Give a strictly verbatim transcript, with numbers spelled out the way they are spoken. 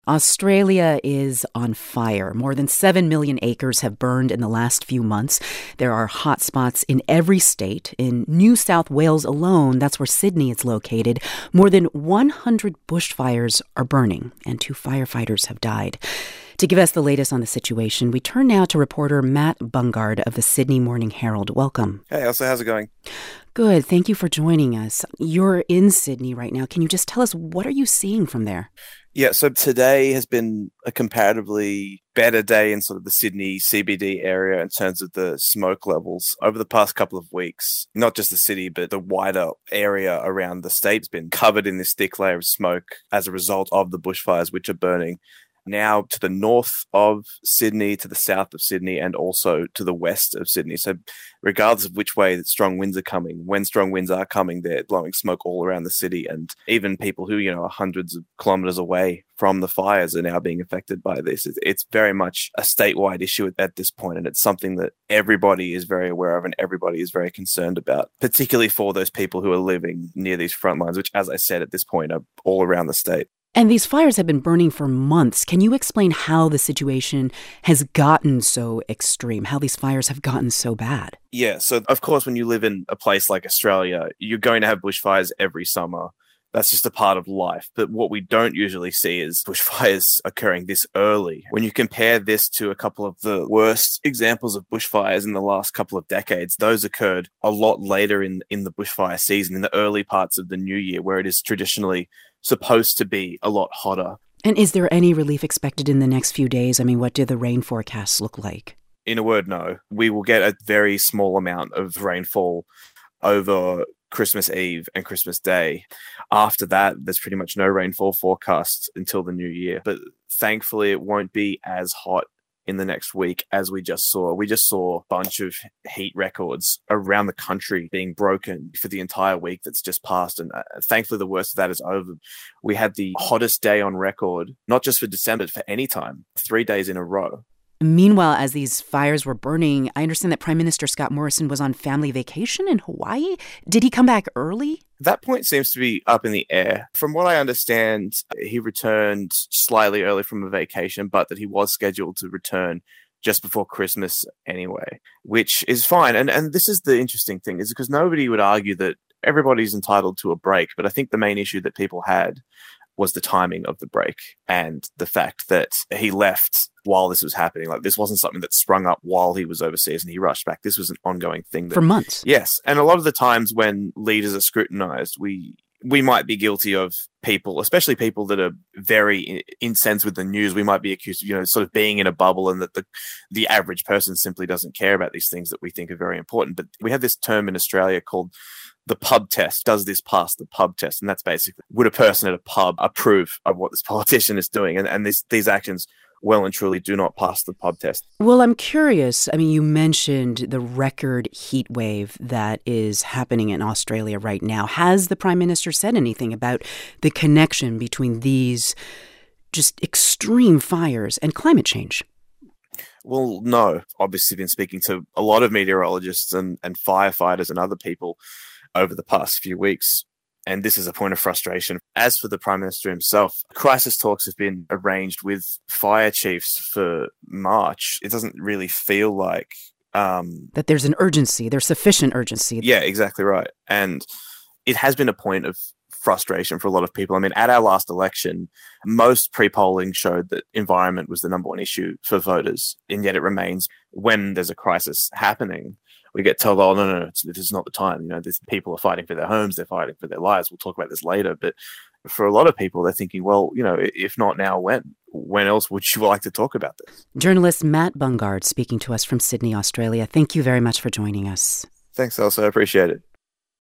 Australia is on fire. More than seven million acres have burned in the last few months. There are hot spots in every state. In New South Wales alone, that's where Sydney is located, more than one hundred bushfires are burning, and two firefighters have died. To give us the latest on the situation, we turn now to reporter Matt Bungard of the Sydney Morning Herald. Welcome. Hey, Elsa, how's it going? Good. Thank you for joining us. You're in Sydney right now. Can you just tell us, what are you seeing from there? Yeah, so today has been a comparatively better day in sort of the Sydney C B D area in terms of the smoke levels. Over the past couple of weeks, not just the city, but the wider area around the state has been covered in this thick layer of smoke as a result of the bushfires which are burning now to the north of Sydney, to the south of Sydney, and also to the west of Sydney. So regardless of which way that strong winds are coming, when strong winds are coming, they're blowing smoke all around the city. And even people who, you know, are hundreds of kilometres away from the fires are now being affected by this. It's very much a statewide issue at this point, and it's something that everybody is very aware of and everybody is very concerned about, particularly for those people who are living near these front lines, which, as I said, at this point are all around the state. And these fires have been burning for months. Can you explain how the situation has gotten so extreme, how these fires have gotten so bad? Yeah, so of course, when you live in a place like Australia, you're going to have bushfires every summer. That's just a part of life. But what we don't usually see is bushfires occurring this early. When you compare this to a couple of the worst examples of bushfires in the last couple of decades, those occurred a lot later in, in the bushfire season, in the early parts of the new year, where it is traditionally supposed to be a lot hotter. And is there any relief expected in the next few days? I mean, what do the rain forecasts look like? In a word, no. We will get a very small amount of rainfall over Christmas Eve and Christmas Day. After that, there's pretty much no rainfall forecast until the new year. But thankfully, it won't be as hot in the next week as we just saw. We just saw a bunch of heat records around the country being broken for the entire week that's just passed. And uh, thankfully, the worst of that is over. We had the hottest day on record, not just for December, but for any time, three days in a row. Meanwhile, as these fires were burning, I understand that Prime Minister Scott Morrison was on family vacation in Hawaii. Did he come back early? That point seems to be up in the air. From what I understand, he returned slightly early from a vacation, but that he was scheduled to return just before Christmas anyway, which is fine. And and this is the interesting thing, is because nobody would argue that everybody's entitled to a break. But I think the main issue that people had was the timing of the break and the fact that he left while this was happening. Like, this wasn't something that sprung up while he was overseas and he rushed back. This was an ongoing thing. That, For months. Yes. And a lot of the times when leaders are scrutinized, we we might be guilty of people, especially people that are very incensed with the news. We might be accused of, you know, sort of being in a bubble, and that the the average person simply doesn't care about these things that we think are very important. But we have this term in Australia called the pub test. Does this pass the pub test? And that's basically, would a person at a pub approve of what this politician is doing? And, and this, these actions well and truly do not pass the pub test. Well, I'm curious. I mean, you mentioned the record heat wave that is happening in Australia right now. Has the Prime Minister said anything about the connection between these just extreme fires and climate change? Well, no. Obviously, been speaking to a lot of meteorologists and, and firefighters and other people over the past few weeks, and this is a point of frustration. As for the Prime Minister himself, crisis talks have been arranged with fire chiefs for March. It doesn't really feel like Um, that there's an urgency, there's sufficient urgency. Yeah, exactly right. And it has been a point of frustration for a lot of people. I mean, at our last election, most pre-polling showed that environment was the number one issue for voters, and yet it remains. When there's a crisis happening, we get told, oh, no, no, no, it's, this is not the time. You know, this, people are fighting for their homes, they're fighting for their lives. We'll talk about this later. But for a lot of people, they're thinking, well, you know, if not now, when? When else would you like to talk about this? Journalist Matt Bungard speaking to us from Sydney, Australia. Thank you very much for joining us. Thanks, Elsa. I appreciate it.